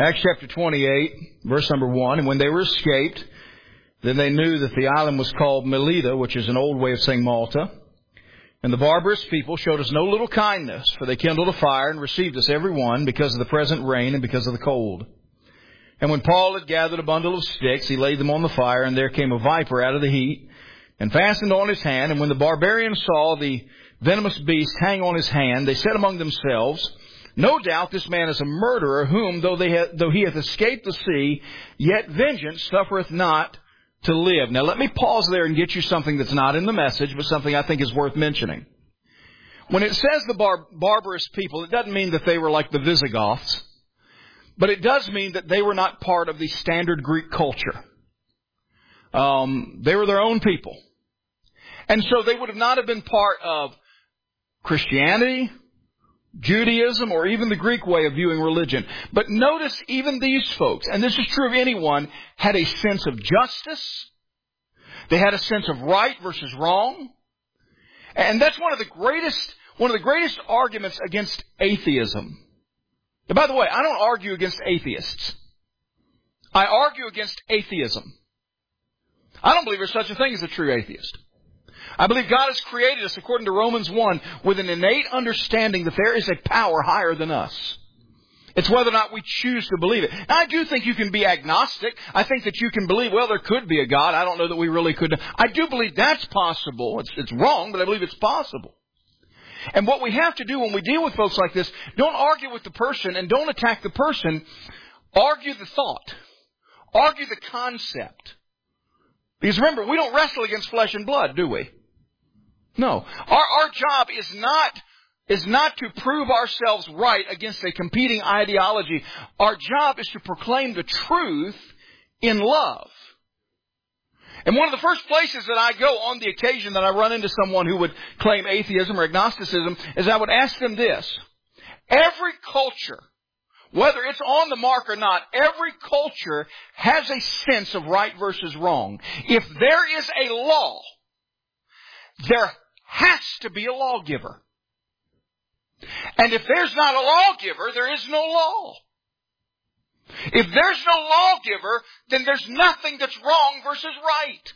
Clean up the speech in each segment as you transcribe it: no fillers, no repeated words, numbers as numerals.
Acts chapter 28, verse number 1. And when they were escaped, then they knew that the island was called Melita, which is an old way of saying Malta. And the barbarous people showed us no little kindness, for they kindled a fire and received us every one because of the present rain and because of the cold. And when Paul had gathered a bundle of sticks, he laid them on the fire, and there came a viper out of the heat and fastened on his hand. And when the barbarians saw the venomous beast hang on his hand, they said among themselves, "No doubt this man is a murderer, whom, though he hath escaped the sea, yet vengeance suffereth not to live." Now let me pause there and get you something that's not in the message, but something I think is worth mentioning. When it says the barbarous people, it doesn't mean that they were like the Visigoths, but it does mean that they were not part of the standard Greek culture. They were their own people. And so they would not have been part of Christianity, Judaism, or even the Greek way of viewing religion. But notice even these folks, and this is true of anyone, had a sense of justice. They had a sense of right versus wrong. And that's one of the greatest arguments against atheism. And by the way, I don't argue against atheists. I argue against atheism. I don't believe there's such a thing as a true atheist. I believe God has created us, according to Romans 1, with an innate understanding that there is a power higher than us. It's whether or not we choose to believe it. Now, I do think you can be agnostic. I think that you can believe, well, there could be a God. I don't know that we really could. I do believe that's possible. It's wrong, but I believe it's possible. And what we have to do when we deal with folks like this, don't argue with the person and don't attack the person. Argue the thought. Argue the concept. Because remember, we don't wrestle against flesh and blood, do we? No. Our job is not to prove ourselves right against a competing ideology. Our job is to proclaim the truth in love. And one of the first places that I go on the occasion that I run into someone who would claim atheism or agnosticism is I would ask them this. Every culture, whether it's on the mark or not, every culture has a sense of right versus wrong. If there is a law, there has to be a lawgiver. And if there's not a lawgiver, there is no law. If there's no lawgiver, then there's nothing that's wrong versus right.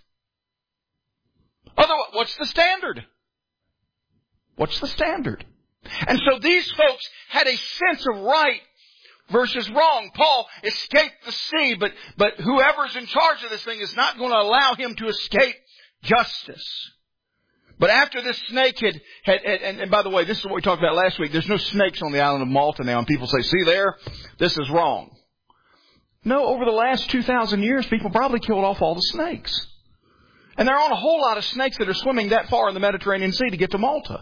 Otherwise, what's the standard? What's the standard? And so these folks had a sense of right versus wrong. Paul escaped the sea, but whoever's in charge of this thing is not going to allow him to escape justice. But after this snake had and by the way, this is what we talked about last week. There's no snakes on the island of Malta now, and people say, see there, this is wrong. No, over the last 2,000 years, people probably killed off all the snakes. And there aren't a whole lot of snakes that are swimming that far in the Mediterranean Sea to get to Malta.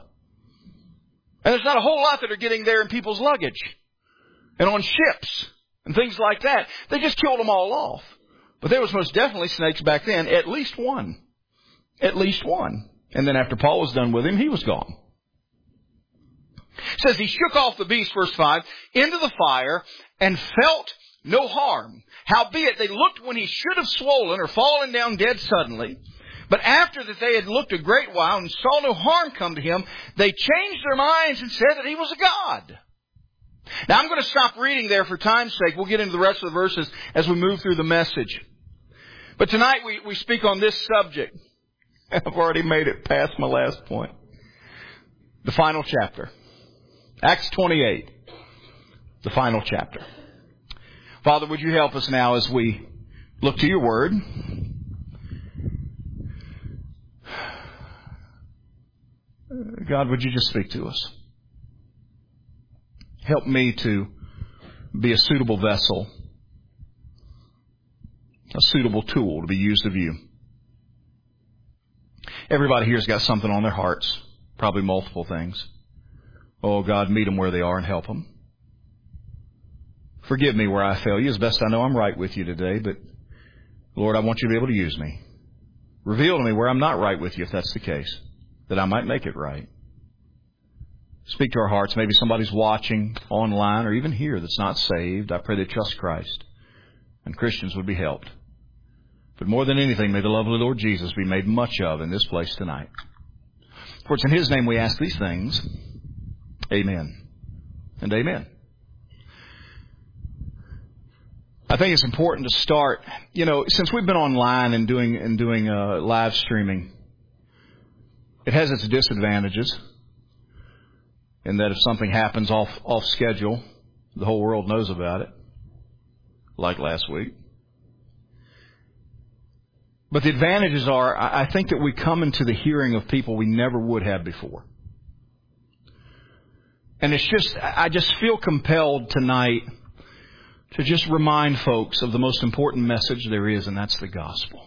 And there's not a whole lot that are getting there in people's luggage and on ships and things like that. They just killed them all off. But there was most definitely snakes back then, at least one. At least one. And then after Paul was done with him, he was gone. It says he shook off the beast, verse 5, into the fire and felt no harm. Howbeit they looked when he should have swollen or fallen down dead suddenly. But after that they had looked a great while and saw no harm come to him, they changed their minds and said that he was a god. Now I'm going to stop reading there for time's sake. We'll get into the rest of the verses as we move through the message. But tonight we speak on this subject. I've already made it past my last point. The final chapter. Acts 28. The final chapter. Father, would you help us now as we look to your word? God, would you just speak to us? Help me to be a suitable vessel, a suitable tool to be used of you. Everybody here's got something on their hearts, probably multiple things. Oh, God, meet them where they are and help them. Forgive me where I fail you. As best I know, I'm right with you today, but Lord, I want you to be able to use me. Reveal to me where I'm not right with you, if that's the case, that I might make it right. Speak to our hearts. Maybe somebody's watching online or even here that's not saved. I pray they trust Christ, and Christians would be helped. But more than anything, may the love of the Lord Jesus be made much of in this place tonight. For it's in His name we ask these things. Amen and amen. I think it's important to start, since we've been online and doing live streaming, it has its disadvantages in that if something happens off schedule, the whole world knows about it, like last week. But the advantages are, I think that we come into the hearing of people we never would have before. And I just feel compelled tonight to just remind folks of the most important message there is, and that's the gospel.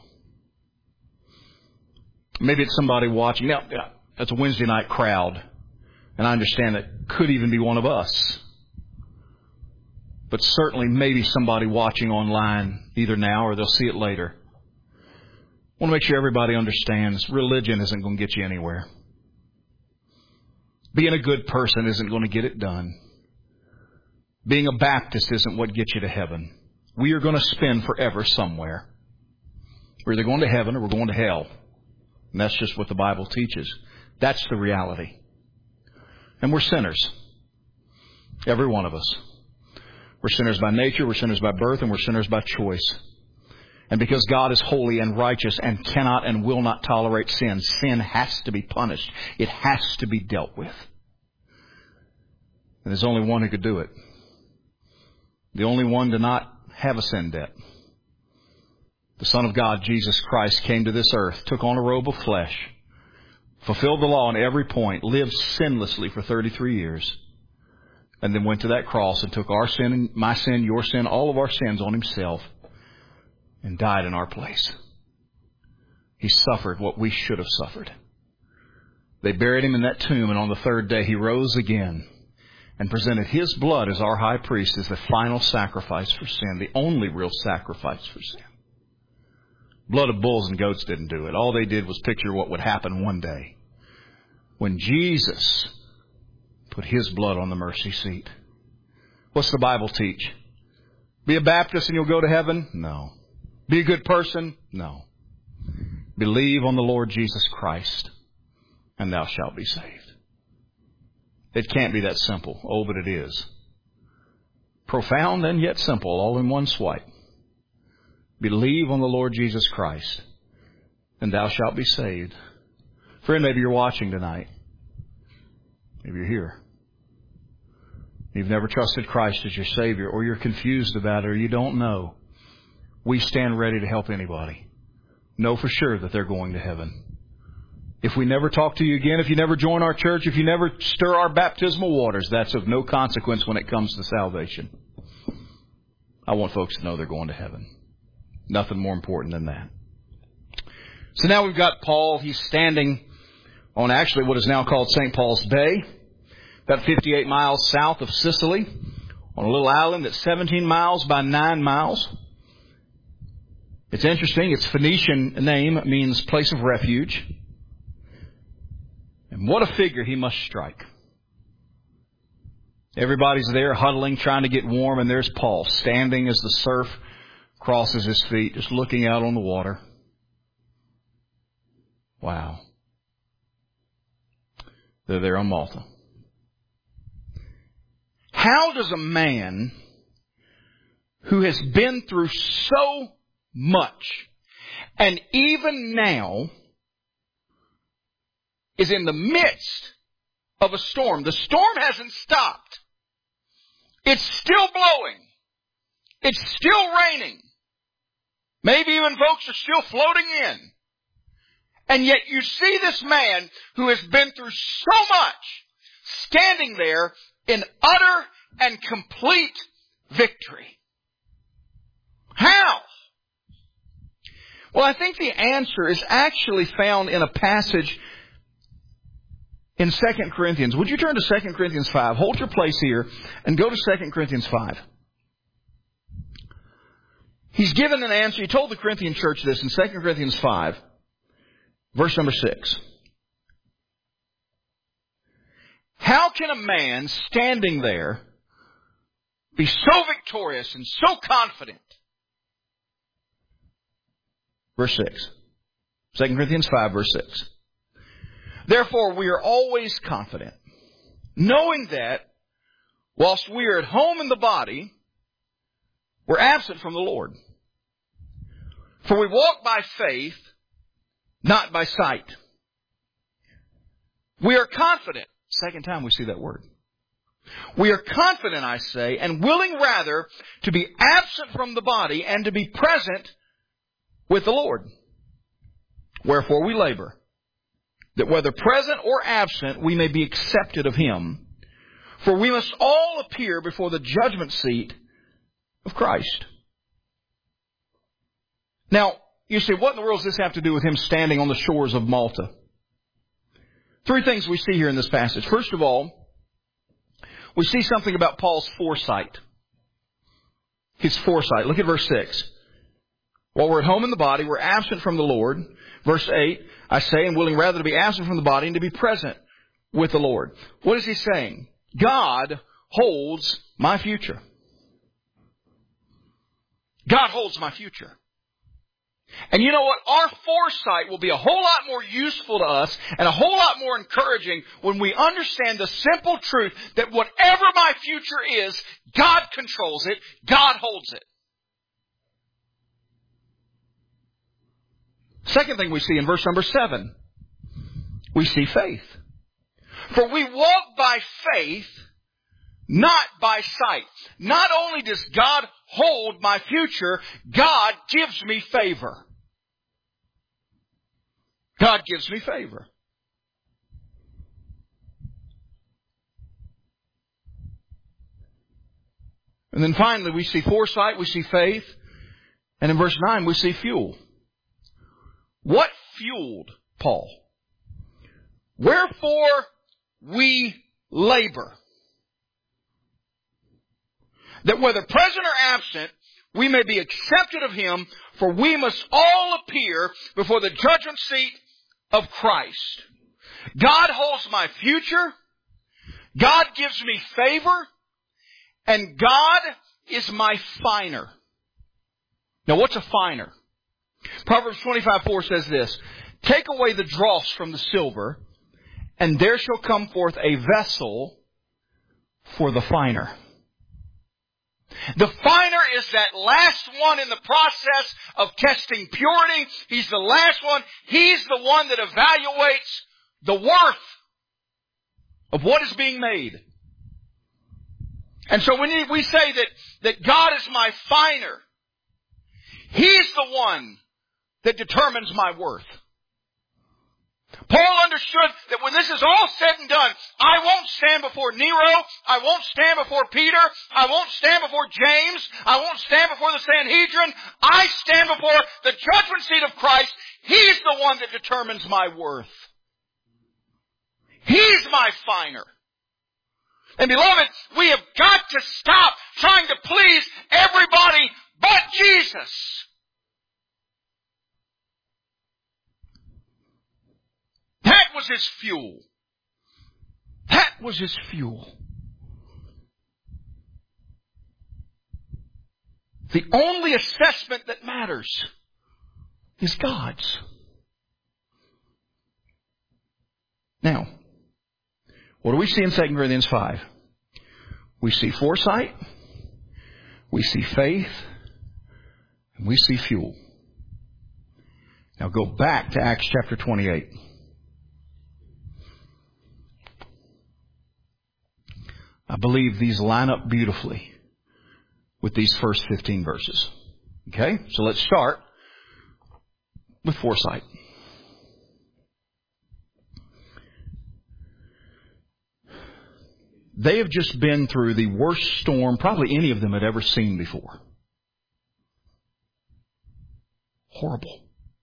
Maybe it's somebody watching. Now, that's a Wednesday night crowd, and I understand that could even be one of us. But certainly maybe somebody watching online, either now or they'll see it later. I want to make sure everybody understands religion isn't going to get you anywhere. Being a good person isn't going to get it done. Being a Baptist isn't what gets you to heaven. We are going to spend forever somewhere. We're either going to heaven or we're going to hell. And that's just what the Bible teaches. That's the reality. And we're sinners. Every one of us. We're sinners by nature, we're sinners by birth, and we're sinners by choice. And because God is holy and righteous and cannot and will not tolerate sin, sin has to be punished. It has to be dealt with. And there's only one who could do it. The only one to not have a sin debt. The Son of God, Jesus Christ, came to this earth, took on a robe of flesh, fulfilled the law on every point, lived sinlessly for 33 years, and then went to that cross and took our sin, my sin, your sin, all of our sins on himself, and died in our place. He suffered what we should have suffered. They buried him in that tomb, and on the third day he rose again and presented his blood as our high priest as the final sacrifice for sin, the only real sacrifice for sin. Blood of bulls and goats didn't do it. All they did was picture what would happen one day when Jesus put his blood on the mercy seat. What's the Bible teach? Be a Baptist and you'll go to heaven? No. Be a good person? No. Believe on the Lord Jesus Christ and thou shalt be saved. It can't be that simple. Oh, but it is. Profound and yet simple, all in one swipe. Believe on the Lord Jesus Christ, and thou shalt be saved. Friend, maybe you're watching tonight. Maybe you're here. You've never trusted Christ as your Savior, or you're confused about it, or you don't know. We stand ready to help anybody. Know for sure that they're going to heaven. If we never talk to you again, if you never join our church, if you never stir our baptismal waters, that's of no consequence when it comes to salvation. I want folks to know they're going to heaven. Nothing more important than that. So now we've got Paul. He's standing on actually what is now called St. Paul's Bay, about 58 miles south of Sicily, on a little island that's 17 miles by 9 miles. It's interesting. Its Phoenician name means place of refuge. And what a figure he must strike. Everybody's there huddling, trying to get warm, and there's Paul standing as the surf crosses his feet, just looking out on the water. Wow. They're there on Malta. How does a man who has been through so much and even now is in the midst of a storm? The storm hasn't stopped. It's still blowing. It's still raining. Maybe even folks are still floating in. And yet you see this man who has been through so much standing there in utter and complete victory. How? Well, I think the answer is actually found in a passage in 2 Corinthians. Would you turn to 2 Corinthians 5? Hold your place here and go to 2 Corinthians 5. He's given an answer. He told the Corinthian church this in 2 Corinthians 5, verse number 6. How can a man standing there be so victorious and so confident? Verse 6. 2 Corinthians 5, verse 6. Therefore, we are always confident, knowing that whilst we are at home in the body, We're absent from the Lord. For we walk by faith, not by sight. We are confident. Second time we see that word. We are confident, I say, and willing rather to be absent from the body and to be present with the Lord. Wherefore we labor, that whether present or absent, we may be accepted of Him. For we must all appear before the judgment seat of Christ. Now, you say, what in the world does this have to do with Him standing on the shores of Malta? Three things we see here in this passage. First of all, we see something about Paul's foresight. His foresight. Look at verse 6. While we're at home in the body, we're absent from the Lord. Verse 8, I say, and willing rather to be absent from the body and to be present with the Lord. What is he saying? God holds my future. God holds my future. And you know what? Our foresight will be a whole lot more useful to us and a whole lot more encouraging when we understand the simple truth that whatever my future is, God controls it. God holds it. Second thing we see in verse number 7, we see faith. For we walk by faith, not by sight. Not only does God hold my future, God gives me favor. God gives me favor. And then finally we see foresight, we see faith, and in verse 9 we see fuel. What fueled Paul? Wherefore we labor, that whether present or absent, we may be accepted of Him, for we must all appear before the judgment seat of Christ. God holds my future. God gives me favor. And God is my finer. Now, what's a finer? Proverbs 25:4 says this, take away the dross from the silver, and there shall come forth a vessel for the finer. The finer is that last one in the process of testing purity. He's the last one. He's the one that evaluates the worth of what is being made. And so when we say that God is my finer, He's the one that determines my worth. Paul understood that when this is all said and done, I won't stand before Nero, I won't stand before Peter, I won't stand before James, I won't stand before the Sanhedrin, I stand before the judgment seat of Christ. He's the one that determines my worth. He's my finer. And beloved, we have got to stop trying to please everybody but Jesus. That was His fuel. That was His fuel. The only assessment that matters is God's. Now, what do we see in 2 Corinthians 5? We see foresight, we see faith, and we see fuel. Now go back to Acts chapter 28. I believe these line up beautifully with these first 15 verses. Okay? So let's start with foresight. They have just been through the worst storm probably any of them had ever seen before. Horrible.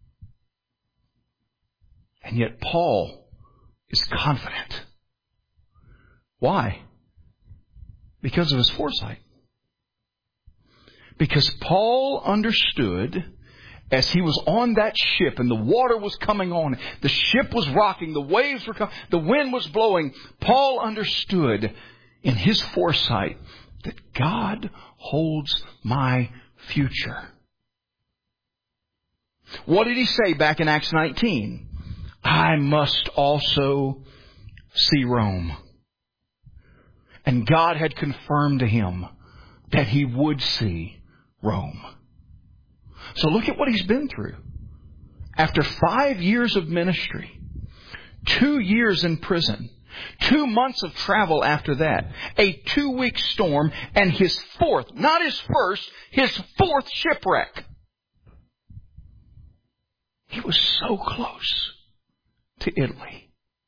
And yet Paul is confident. Why? Because of his foresight. Because Paul understood as he was on that ship and the water was coming on, the ship was rocking, the waves were coming, the wind was blowing. Paul understood in his foresight that God holds my future. What did he say back in Acts 19? I must also see Rome. And God had confirmed to him that he would see Rome. So look at what he's been through. After 5 years of ministry, 2 years in prison, 2 months of travel after that, a 2-week storm, and his fourth, not his first, his fourth shipwreck. He was so close to Italy.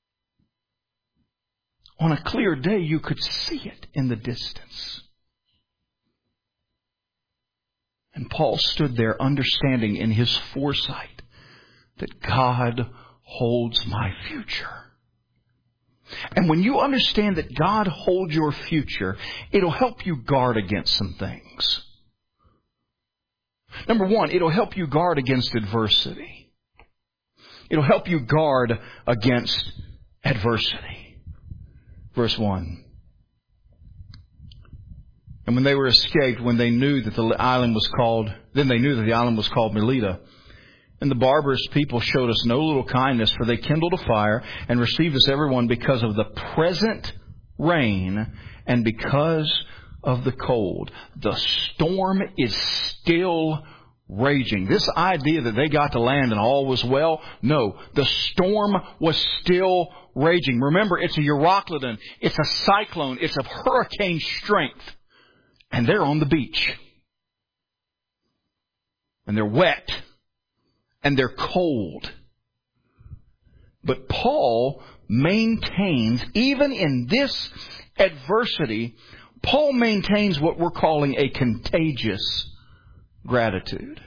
On a clear day, you could see it in the distance. And Paul stood there understanding in his foresight that God holds my future. And when you understand that God holds your future, it'll help you guard against some things. Number one, it'll help you guard against adversity. It'll help you guard against adversity. Verse 1. And when they were escaped, when they knew that the island was called, then they knew that the island was called Melita. And the barbarous people showed us no little kindness, for they kindled a fire and received us everyone because of the present rain and because of the cold. The storm is still raging. This idea that they got to land and all was well, no, the storm was still raging. Remember, it's a Euroclydon, it's a cyclone, it's of hurricane strength. And they're on the beach. And they're wet. And they're cold. But Paul maintains, even in this adversity, Paul maintains what we're calling a contagious gratitude.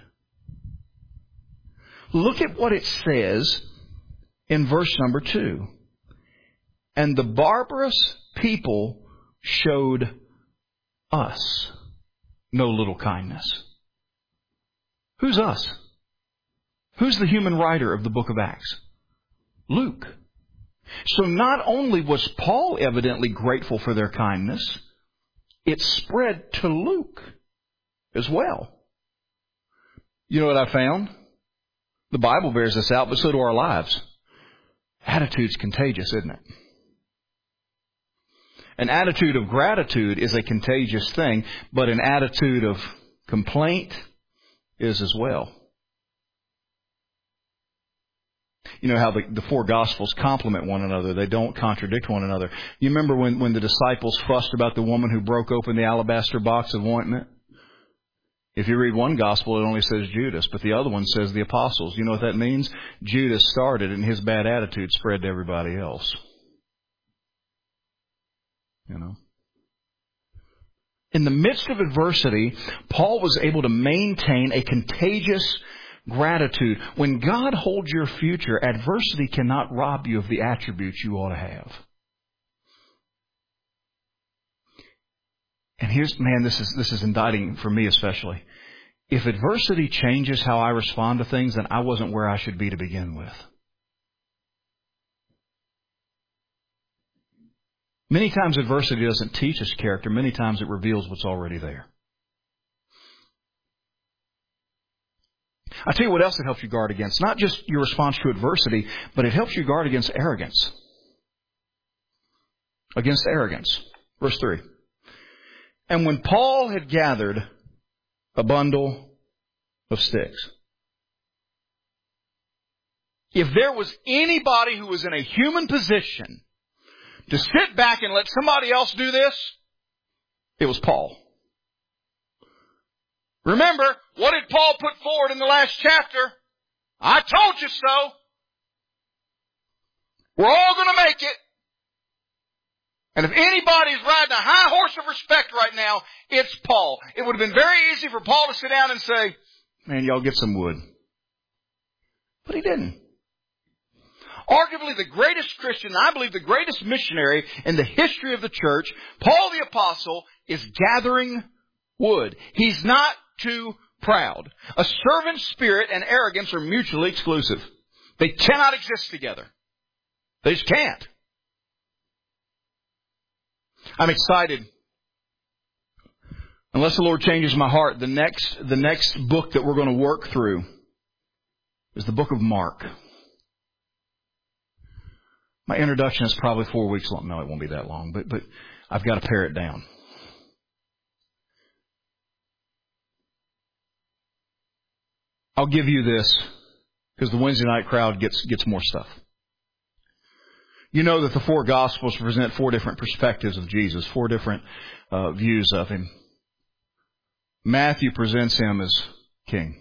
Look at what it says in verse number 2. And the barbarous people showed us no little kindness. Who's us? Who's the human writer of the book of Acts? Luke. So not only was Paul evidently grateful for their kindness, it spread to Luke as well. You know what I found? The Bible bears this out, but so do our lives. Attitude's contagious, isn't it? An attitude of gratitude is a contagious thing, but an attitude of complaint is as well. You know how the four Gospels complement one another. They don't contradict one another. You remember when the disciples fussed about the woman who broke open the alabaster box of ointment? If you read one Gospel, it only says Judas, but the other one says the apostles. You know what that means? Judas started and his bad attitude spread to everybody else. You know. In the midst of adversity, Paul was able to maintain a contagious gratitude. When God holds your future, adversity cannot rob you of the attributes you ought to have. And here's, man, this is indicting for me especially. If adversity changes how I respond to things, then I wasn't where I should be to begin with. Many times adversity doesn't teach us character. Many times it reveals what's already there. I'll tell you what else it helps you guard against. Not just your response to adversity, but it helps you guard against arrogance. Against arrogance. Verse 3. And when Paul had gathered a bundle of sticks. If there was anybody who was in a human position to sit back and let somebody else do this, it was Paul. Remember, what did Paul put forward in the last chapter? I told you so. We're all going to make it. And if anybody's riding a high horse of respect right now, it's Paul. It would have been very easy for Paul to sit down and say, man, y'all get some wood. But he didn't. Arguably the greatest Christian, I believe the greatest missionary in the history of the church, Paul the Apostle, is gathering wood. He's not too proud. A servant spirit and arrogance are mutually exclusive. They cannot exist together. They just can't. I'm excited. Unless the Lord changes my heart, the next book that we're going to work through is the book of Mark. My introduction is probably 4 weeks long. No, it won't be that long, but I've got to pare it down. I'll give you this, because the Wednesday night crowd gets more stuff. You know that the four Gospels present four different perspectives of Jesus, four different views of Him. Matthew presents Him as King.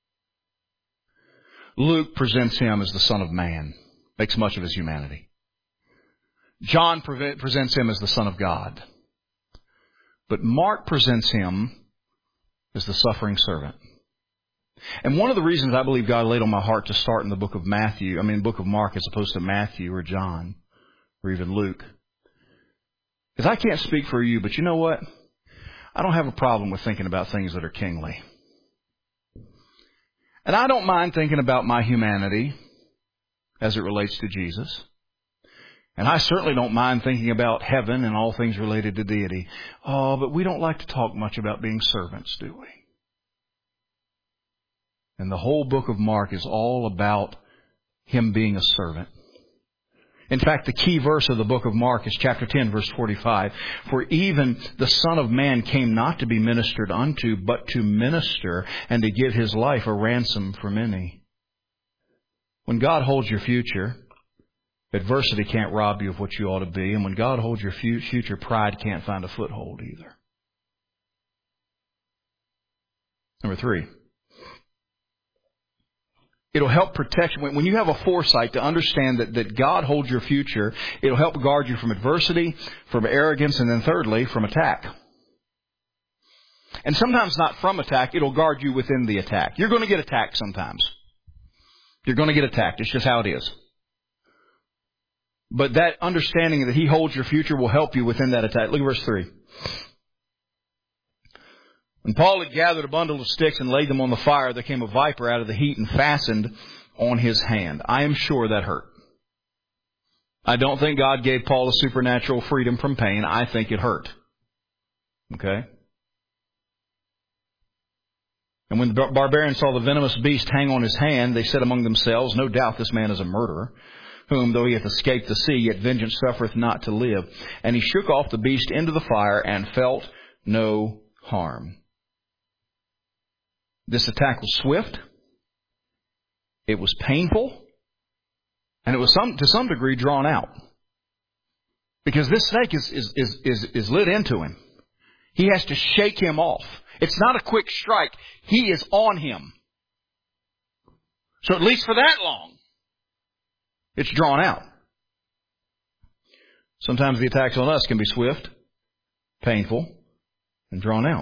Luke presents Him as the Son of Man, makes much of His humanity. John presents Him as the Son of God. But Mark presents Him as the suffering servant. And one of the reasons I believe God laid on my heart to start in the book of Mark as opposed to Matthew or John or even Luke, is I can't speak for you, but you know what? I don't have a problem with thinking about things that are kingly. And I don't mind thinking about my humanity as it relates to Jesus. And I certainly don't mind thinking about heaven and all things related to deity. Oh, but we don't like to talk much about being servants, do we? And the whole book of Mark is all about Him being a servant. In fact, the key verse of the book of Mark is chapter 10, verse 45. For even the Son of Man came not to be ministered unto, but to minister and to give His life a ransom for many. When God holds your future, adversity can't rob you of what you ought to be. And when God holds your future, pride can't find a foothold either. Number 3. It'll help protect you. When you have a foresight to understand that God holds your future, it'll help guard you from adversity, from arrogance, and then thirdly, from attack. And sometimes not from attack, it'll guard you within the attack. You're going to get attacked sometimes. You're going to get attacked. It's just how it is. But that understanding that He holds your future will help you within that attack. Look at verse 3. When Paul had gathered a bundle of sticks and laid them on the fire, there came a viper out of the heat and fastened on his hand. I am sure that hurt. I don't think God gave Paul a supernatural freedom from pain. I think it hurt. Okay? And when the barbarians saw the venomous beast hang on his hand, they said among themselves, no doubt this man is a murderer, whom, though he hath escaped the sea, yet vengeance suffereth not to live. And he shook off the beast into the fire and felt no harm. This attack was swift, it was painful, and it was to some degree drawn out. Because this snake is lit into him. He has to shake him off. It's not a quick strike. He is on him. So at least for that long, it's drawn out. Sometimes the attacks on us can be swift, painful, and drawn out.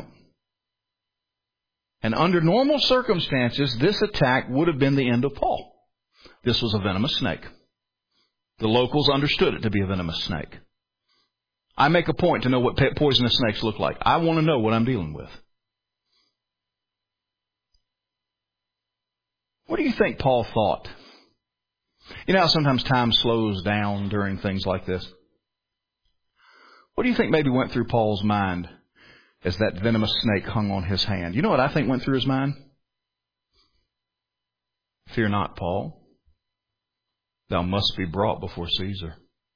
And under normal circumstances, this attack would have been the end of Paul. This was a venomous snake. The locals understood it to be a venomous snake. I make a point to know what poisonous snakes look like. I want to know what I'm dealing with. What do you think Paul thought? You know how sometimes time slows down during things like this? What do you think maybe went through Paul's mind as that venomous snake hung on his hand? You know what I think went through his mind? Fear not, Paul. Thou must be brought before Caesar.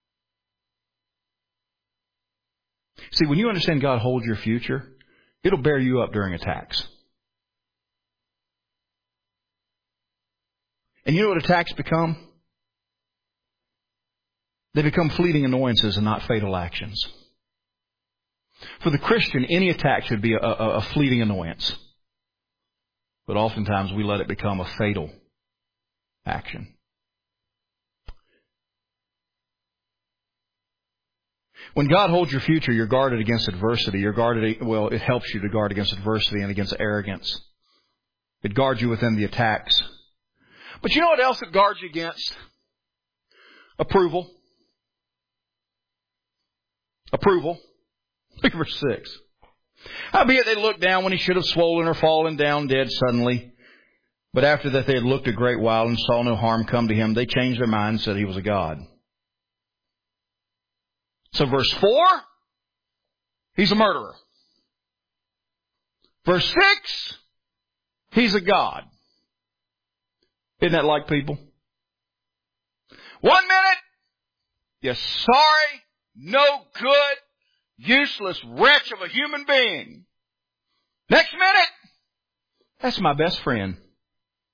See, when you understand God holds your future, it'll bear you up during attacks. And you know what attacks become? They become fleeting annoyances and not fatal actions. For the Christian, any attack should be a fleeting annoyance. But oftentimes we let it become a fatal action. When God holds your future, you're guarded against adversity. It helps you to guard against adversity and against arrogance. It guards you within the attacks. But you know what else it guards you against? Approval. Approval. Look at verse 6. Howbeit they looked down when he should have swollen or fallen down dead suddenly. But after that they had looked a great while and saw no harm come to him, they changed their mind and said he was a god. So verse 4, he's a murderer. Verse 6, he's a god. Isn't that like people? 1 minute, you're sorry, no good, useless wretch of a human being. Next minute, that's my best friend.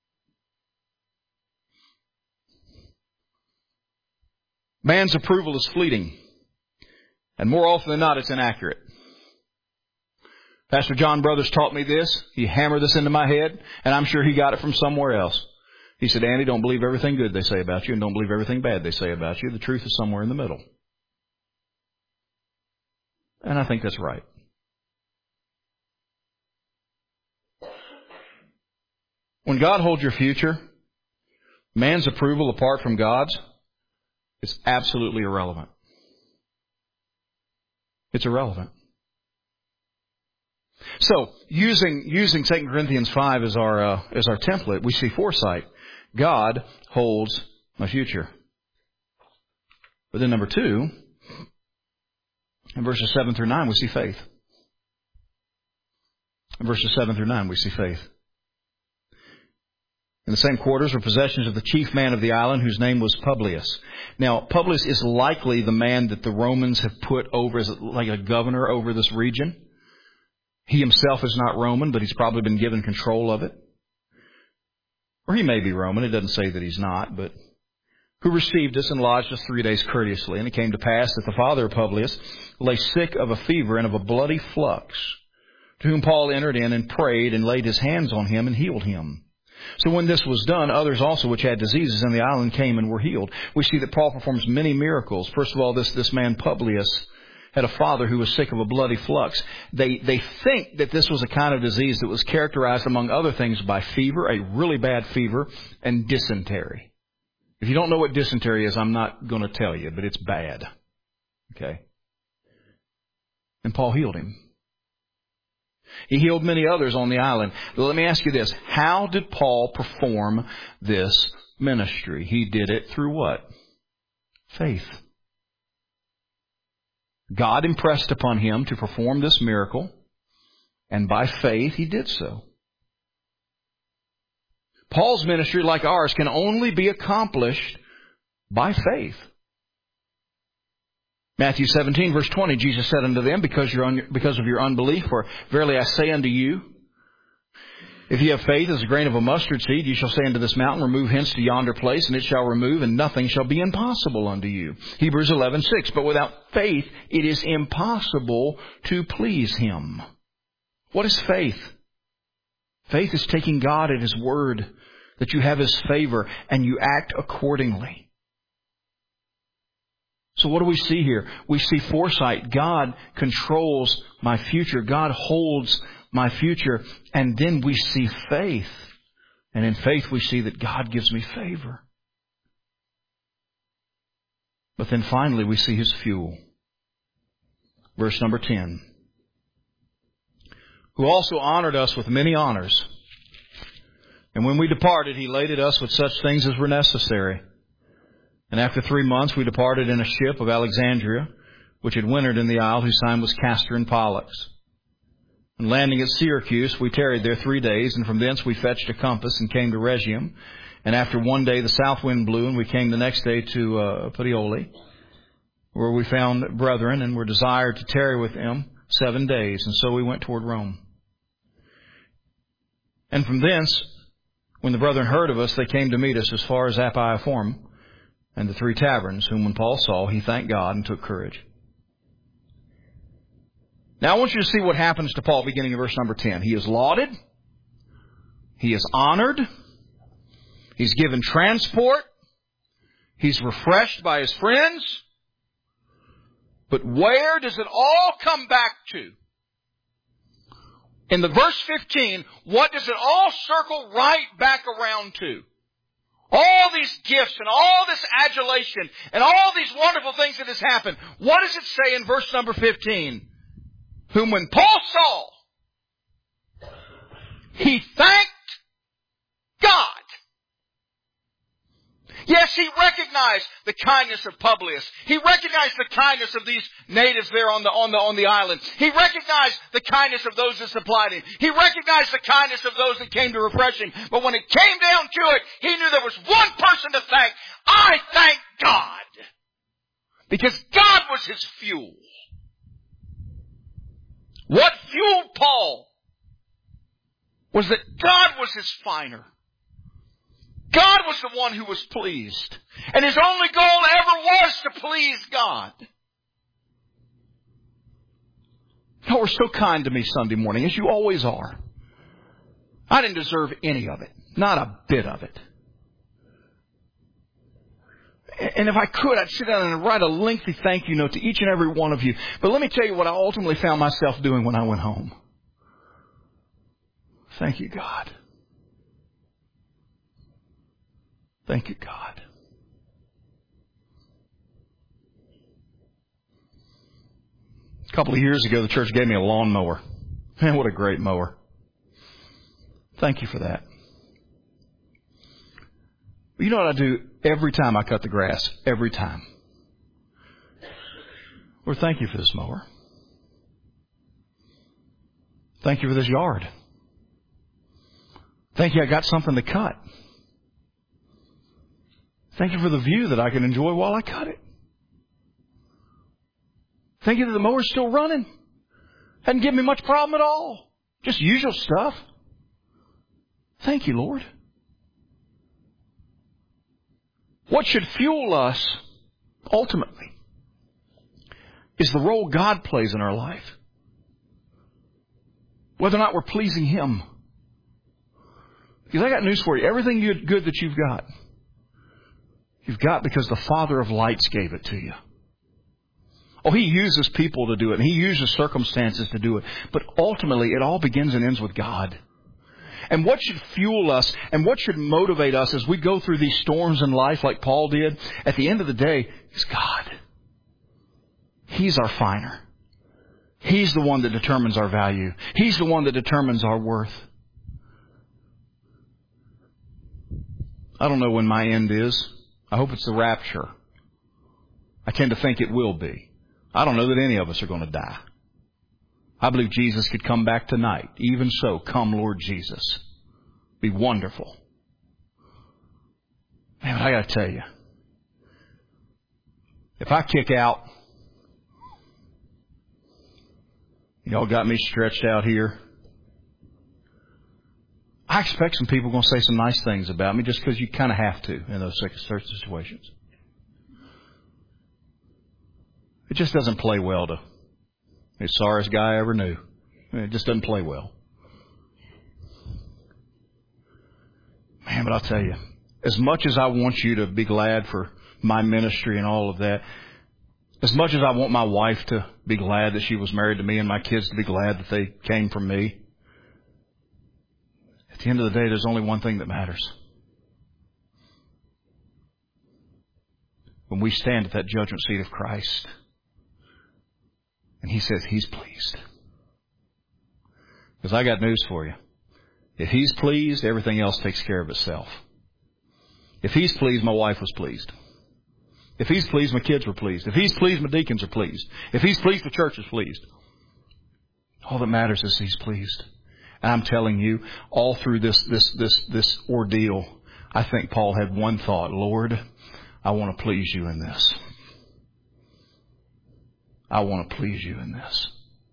Man's approval is fleeting. And more often than not, it's inaccurate. Pastor John Brothers taught me this. He hammered this into my head, and I'm sure he got it from somewhere else. He said, Andy, don't believe everything good they say about you, and don't believe everything bad they say about you. The truth is somewhere in the middle. And I think that's right. When God holds your future, man's approval apart from God's is absolutely irrelevant. It's irrelevant. So, using 2 Corinthians 5 as our template, we see foresight. God holds my future. But then number 2, in verses 7 through 9, we see faith. In verses 7 through 9, we see faith. In the same quarters were possessions of the chief man of the island, whose name was Publius. Now, Publius is likely the man that the Romans have put over as like a governor over this region. He himself is not Roman, but he's probably been given control of it. Or he may be Roman. It doesn't say that he's not, but who received us and lodged us 3 days courteously. And it came to pass that the father of Publius lay sick of a fever and of a bloody flux, to whom Paul entered in and prayed and laid his hands on him and healed him. So when this was done, others also which had diseases in the island came and were healed. We see that Paul performs many miracles. First of all, this man Publius had a father who was sick of a bloody flux. They think that this was a kind of disease that was characterized, among other things, by fever, a really bad fever, and dysentery. If you don't know what dysentery is, I'm not going to tell you, but it's bad. Okay? And Paul healed him. He healed many others on the island. Let me ask you this. How did Paul perform this ministry? He did it through what? Faith. God impressed upon him to perform this miracle, and by faith he did so. Paul's ministry, like ours, can only be accomplished by faith. Matthew 17, verse 20, Jesus said unto them, because of your unbelief, for verily I say unto you, if ye have faith as a grain of a mustard seed, ye shall say unto this mountain, remove hence to yonder place, and it shall remove, and nothing shall be impossible unto you. Hebrews 11:6, but without faith it is impossible to please him. What is faith? Faith is taking God at his word, that you have his favor, and you act accordingly. So what do we see here? We see foresight. God controls my future. God holds my future. And then we see faith. And in faith we see that God gives me favor. But then finally we see his fuel. Verse number 10. Who also honored us with many honors. And when we departed, he laded us with such things as were necessary. And after 3 months, we departed in a ship of Alexandria, which had wintered in the isle, whose sign was Castor and Pollux. And landing at Syracuse, we tarried there 3 days, and from thence we fetched a compass and came to Rhegium. And after 1 day, the south wind blew, and we came the next day to Puteoli, where we found brethren and were desired to tarry with them 7 days. And so we went toward Rome. And from thence, when the brethren heard of us, they came to meet us as far as Appii-Forum, and the 3 taverns, whom when Paul saw, he thanked God and took courage. Now I want you to see what happens to Paul beginning in verse number 10. He is lauded. He is honored. He's given transport. He's refreshed by his friends. But where does it all come back to? In the verse 15, what does it all circle right back around to? All these gifts and all this adulation and all these wonderful things that has happened. What does it say in verse number 15? Whom when Paul saw, he thanked God. Yes, he recognized the kindness of Publius. He recognized the kindness of these natives there on the island. He recognized the kindness of those that supplied him. He recognized the kindness of those that came to refresh him. But when it came down to it, he knew there was one person to thank. I thank God. Because God was his fuel. What fueled Paul was that God was his finer. God was the one who was pleased. And his only goal ever was to please God. Y'all were so kind to me Sunday morning, as you always are. I didn't deserve any of it. Not a bit of it. And if I could, I'd sit down and write a lengthy thank you note to each and every one of you. But let me tell you what I ultimately found myself doing when I went home. Thank you, God. Thank you, God. A couple of years ago, the church gave me a lawnmower. Man, what a great mower. Thank you for that. You know what I do every time I cut the grass? Every time. Lord, thank you for this mower. Thank you for this yard. Thank you I got something to cut. Thank you for the view that I can enjoy while I cut it. Thank you that the mower's still running. Hadn't given me much problem at all. Just usual stuff. Thank you, Lord. What should fuel us, ultimately, is the role God plays in our life. Whether or not we're pleasing Him. Because I got news for you. Everything good that you've got because the Father of lights gave it to you. Oh, He uses people to do it, and He uses circumstances to do it. But ultimately, it all begins and ends with God. And what should fuel us and what should motivate us as we go through these storms in life like Paul did, at the end of the day, is God. He's our finer. He's the one that determines our value. He's the one that determines our worth. I don't know when my end is. I hope it's the rapture. I tend to think it will be. I don't know that any of us are going to die. I believe Jesus could come back tonight. Even so, come Lord Jesus. Be wonderful. Man, I got to tell you, if I kick out, y'all got me stretched out here. I expect some people are going to say some nice things about me just because you kind of have to in those situations. It just doesn't play well to the sorriest guy I ever knew. It just doesn't play well. Man, but I'll tell you, as much as I want you to be glad for my ministry and all of that, as much as I want my wife to be glad that she was married to me and my kids to be glad that they came from me, at the end of the day, there's only one thing that matters. When we stand at that judgment seat of Christ, and He says He's pleased. Because I got news for you. If He's pleased, everything else takes care of itself. If He's pleased, my wife was pleased. If He's pleased, my kids were pleased. If He's pleased, my deacons are pleased. If He's pleased, the church is pleased. All that matters is He's pleased. And I'm telling you, all through this ordeal, I think Paul had one thought: Lord, I want to please You in this. I want to please You in this.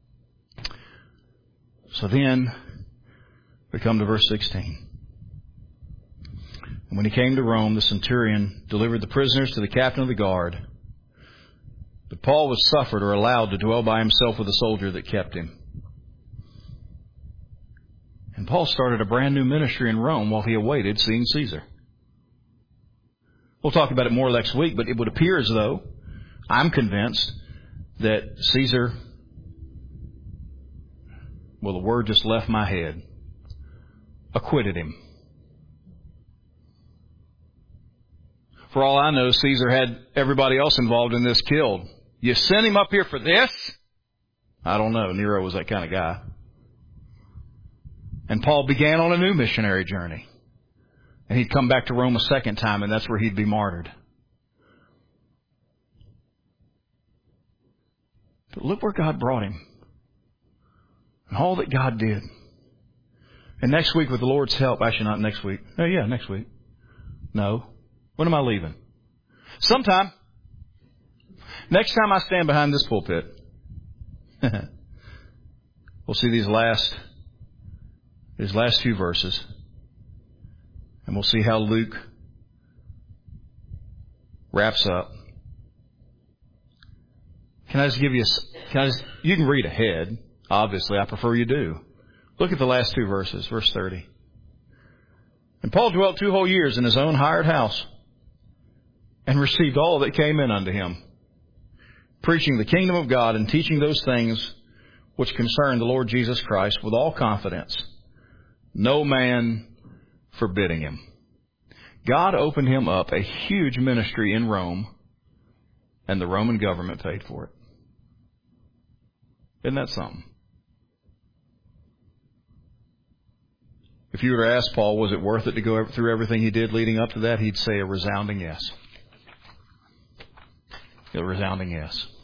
So then, we come to verse 16. And when he came to Rome, the centurion delivered the prisoners to the captain of the guard. But Paul was suffered or allowed to dwell by himself with a soldier that kept him. And Paul started a brand new ministry in Rome while he awaited seeing Caesar. We'll talk about it more next week, but it would appear as though, I'm convinced, that Caesar, well, the word just left my head, acquitted him. For all I know, Caesar had everybody else involved in this killed. You sent him up here for this? I don't know. Nero was that kind of guy. And Paul began on a new missionary journey. And he'd come back to Rome a second time, and that's where he'd be martyred. But look where God brought him. And all that God did. And next week, with the Lord's help, actually not next week. Oh yeah, next week. No. When am I leaving? Sometime. Next time I stand behind this pulpit, we'll see these last few verses. And we'll see how Luke wraps up. Can I just give you you can read ahead. Obviously, I prefer you do. Look at the last two verses, verse 30. And Paul dwelt 2 whole years in his own hired house and received all that came in unto him, preaching the kingdom of God and teaching those things which concern the Lord Jesus Christ with all confidence, no man forbidding him. God opened him up a huge ministry in Rome, and the Roman government paid for it. Isn't that something? If you were to ask Paul, was it worth it to go through everything he did leading up to that, he'd say a resounding yes. A resounding yes.